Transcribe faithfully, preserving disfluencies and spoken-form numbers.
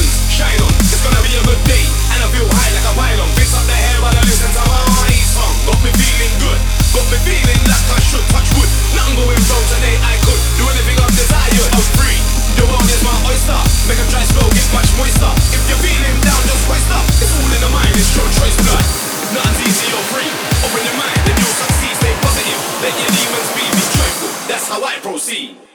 diamonds shine on. It's gonna be a good day, and I feel high like a pylon. Fix up the hair while I listen to my honey song. Got me feeling good, got me feeling like I should touch wood. Nothing going wrong today, I could do anything I've desired. I'm free, the world is my oyster. Make a dry spell, get much moister. If you're feeling down, just hoist up. It's all in the mind, it's your choice, blood. Nothing's easy or free. Open your mind, then you'll succeed. Stay positive, let your demons be. Be joyful, that's how I proceed.